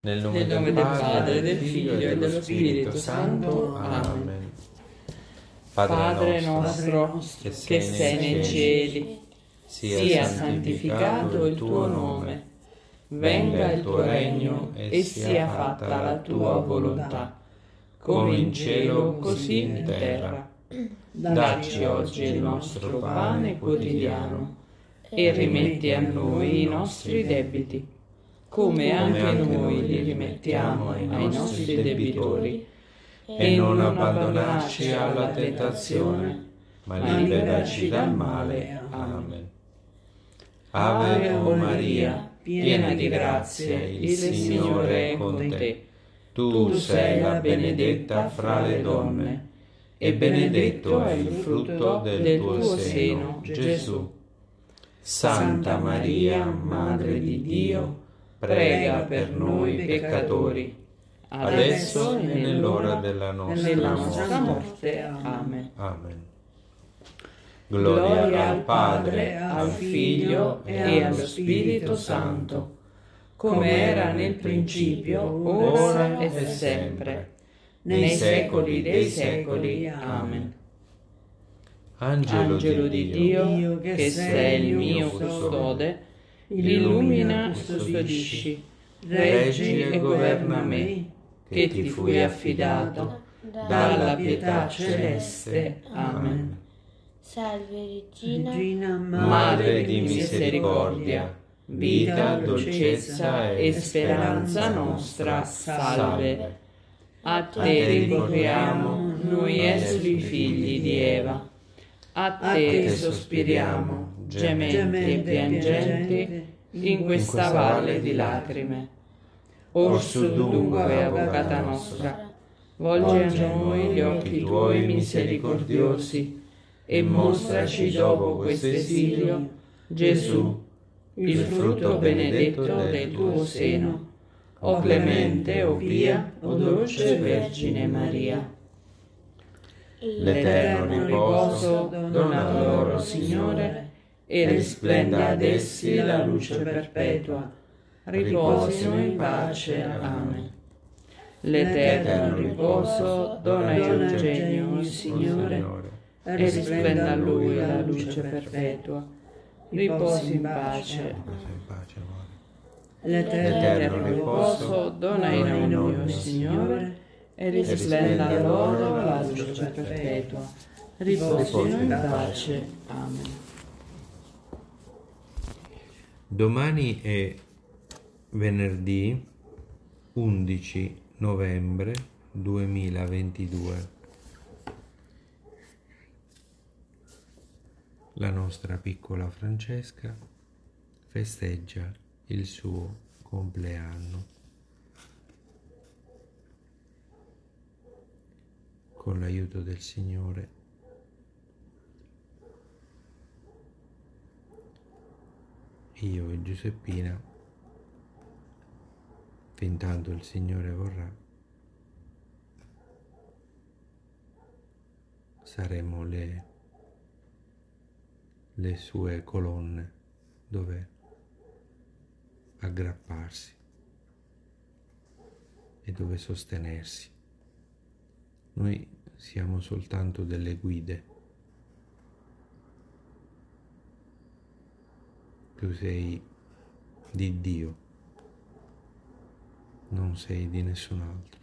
Nel nome Nel nome del del Padre, Padre, del Figlio e dello Spirito Santo. Amen. Amen. Padre nostro, che sei nei cieli, sia santificato il tuo nome, venga il tuo regno e sia fatta la tua volontà, come in cielo così in terra. Dacci oggi il nostro pane quotidiano e rimetti a noi i nostri debiti, come anche noi li rimettiamo ai nostri debitori, e non abbandonarci alla tentazione, ma liberaci dal male. Amen. Ave o Maria, piena di grazia, il Signore è con te. Tu sei la benedetta fra le donne, e benedetto è il frutto del tuo seno, Gesù. Santa Maria, Madre di Dio, prega per noi peccatori, adesso e nell'ora della nostra morte. Amen. Amen. Gloria al Padre, al Figlio e allo Spirito Santo, come era nel principio, ora e sempre, nei secoli dei secoli. Amen. Angelo di Dio, che sei il mio custode, illumina e custodisci, reggi e governa me, che ti fui affidato dalla pietà celeste. Amen. Salve Regina, Madre di misericordia, vita, dolcezza e speranza nostra, salve. A te ricorriamo, noi esuli figli di Eva. A te sospiriamo, gementi e piangenti, in questa valle di lacrime. Orsu dunque, avvocata nostra, volgi a noi gli occhi tuoi misericordiosi e mostraci dopo questo esilio Gesù, il frutto benedetto del tuo seno. O clemente, o pia, o dolce Vergine Maria. L'eterno riposo dona loro, Signore, e risplenda ad essi la luce perpetua. Riposino in pace. Amen. L'eterno riposo dona a Eugenio, il Signore, e risplenda a lui la luce perpetua. Riposi in pace. L'eterno riposo dona a noi, il Signore, e risplenda a loro la luce perpetua. Riposino in pace. Amen. Domani è venerdì 11 novembre 2022. La nostra piccola Francesca festeggia il suo compleanno. Con l'aiuto del Signore io e Giuseppina, fin tanto il Signore vorrà, saremo le sue colonne dove aggrapparsi e dove sostenersi. Noi siamo soltanto delle guide. Tu sei di Dio, non sei di nessun altro.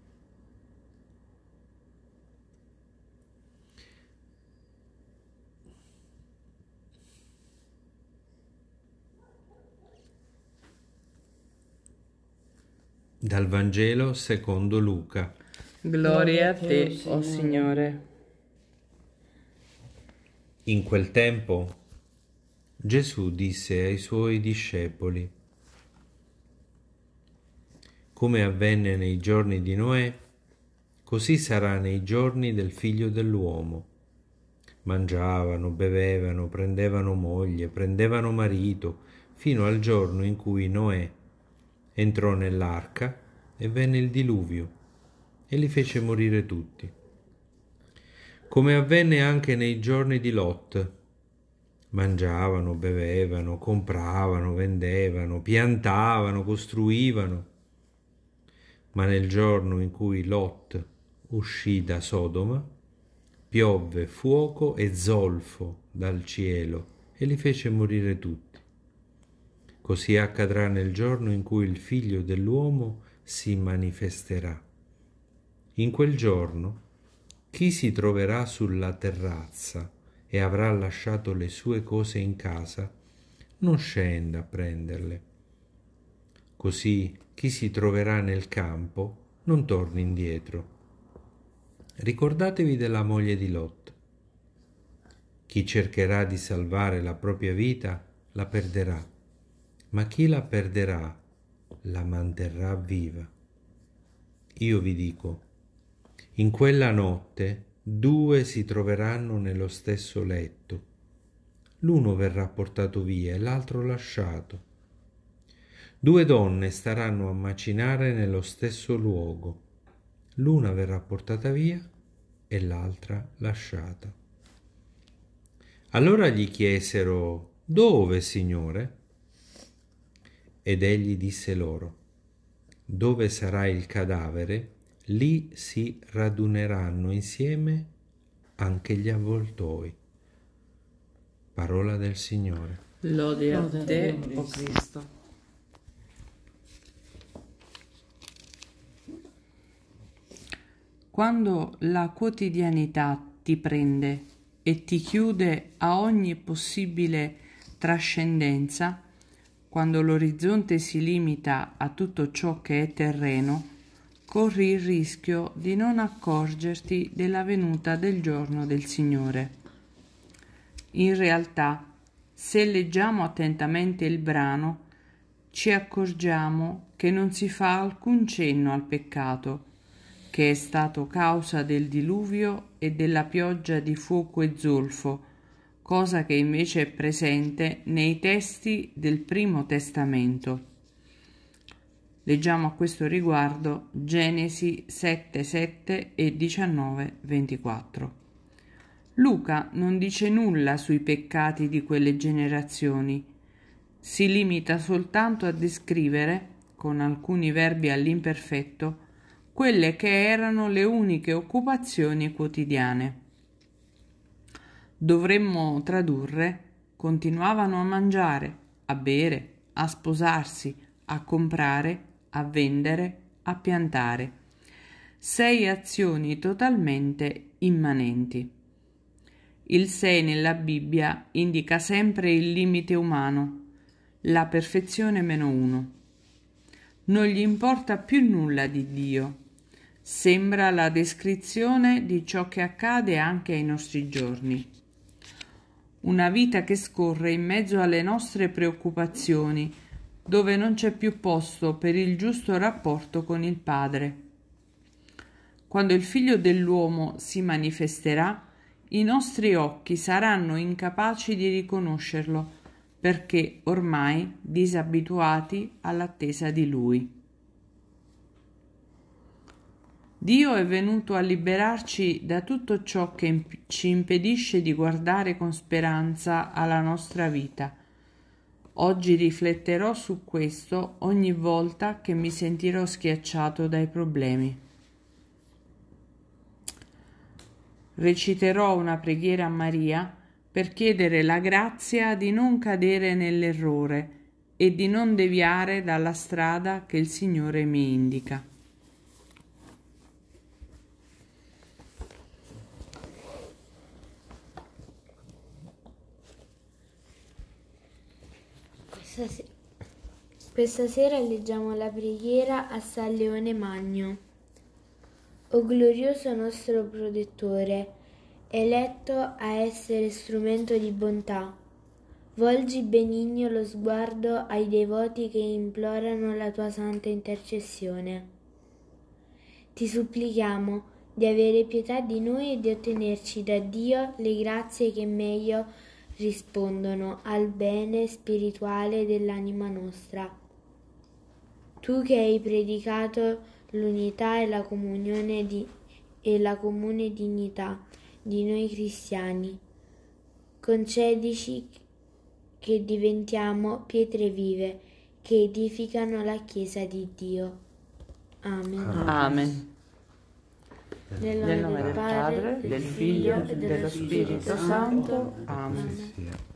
Dal Vangelo secondo Luca. Gloria a te, o Signore. In quel tempo Gesù disse ai suoi discepoli: come avvenne nei giorni di Noè, così sarà nei giorni del Figlio dell'uomo. Mangiavano, bevevano, prendevano moglie, prendevano marito, fino al giorno in cui Noè entrò nell'arca e venne il diluvio e li fece morire tutti. Come avvenne anche nei giorni di Lot. Mangiavano, bevevano, compravano, vendevano, piantavano, costruivano. Ma nel giorno in cui Lot uscì da Sodoma, piovve fuoco e zolfo dal cielo e li fece morire tutti. Così accadrà nel giorno in cui il Figlio dell'uomo si manifesterà. In quel giorno, chi si troverà sulla terrazza e avrà lasciato le sue cose in casa, non scenda a prenderle. Così chi si troverà nel campo non torni indietro. Ricordatevi della moglie di Lot. Chi cercherà di salvare la propria vita la perderà, ma chi la perderà la manterrà viva. Io vi dico, in quella notte 2 si troveranno nello stesso letto. L'uno verrà portato via e l'altro lasciato. 2 donne staranno a macinare nello stesso luogo. L'una verrà portata via e l'altra lasciata. Allora gli chiesero: dove, Signore? Ed egli disse loro: dove sarà il cadavere, lì si raduneranno insieme anche gli avvoltoi. Parola del Signore. Lode a te, o Cristo. Quando la quotidianità ti prende e ti chiude a ogni possibile trascendenza, quando l'orizzonte si limita a tutto ciò che è terreno, corri il rischio di non accorgerti della venuta del giorno del Signore. In realtà, se leggiamo attentamente il brano, ci accorgiamo che non si fa alcun cenno al peccato, che è stato causa del diluvio e della pioggia di fuoco e zolfo, cosa che invece è presente nei testi del Primo Testamento. Leggiamo a questo riguardo Genesi 7:7 e 19:24. Luca non dice nulla sui peccati di quelle generazioni, si limita soltanto a descrivere, con alcuni verbi all'imperfetto, quelle che erano le uniche occupazioni quotidiane. Dovremmo tradurre: continuavano a mangiare, a bere, a sposarsi, a comprare, a vendere, a piantare. 6 azioni totalmente immanenti. Il 6 nella Bibbia indica sempre il limite umano, la perfezione -1. Non gli importa più nulla di Dio. Sembra la descrizione di ciò che accade anche ai nostri giorni. Una vita che scorre in mezzo alle nostre preoccupazioni, dove non c'è più posto per il giusto rapporto con il Padre. Quando il Figlio dell'uomo si manifesterà, i nostri occhi saranno incapaci di riconoscerlo, perché ormai disabituati all'attesa di Lui. Dio è venuto a liberarci da tutto ciò che ci impedisce di guardare con speranza alla nostra vita. Oggi rifletterò su questo ogni volta che mi sentirò schiacciato dai problemi. Reciterò una preghiera a Maria per chiedere la grazia di non cadere nell'errore e di non deviare dalla strada che il Signore mi indica. Questa sera leggiamo la preghiera a San Leone Magno. O glorioso nostro protettore, eletto a essere strumento di bontà, volgi benigno lo sguardo ai devoti che implorano la tua santa intercessione. Ti supplichiamo di avere pietà di noi e di ottenerci da Dio le grazie che meglio rispondono al bene spirituale dell'anima nostra. Tu che hai predicato l'unità e la comunione e la comune dignità di noi cristiani, concedici che diventiamo pietre vive che edificano la Chiesa di Dio. Amen. Amen. Nel nome del Padre, del Figlio e dello Spirito Santo. Amen.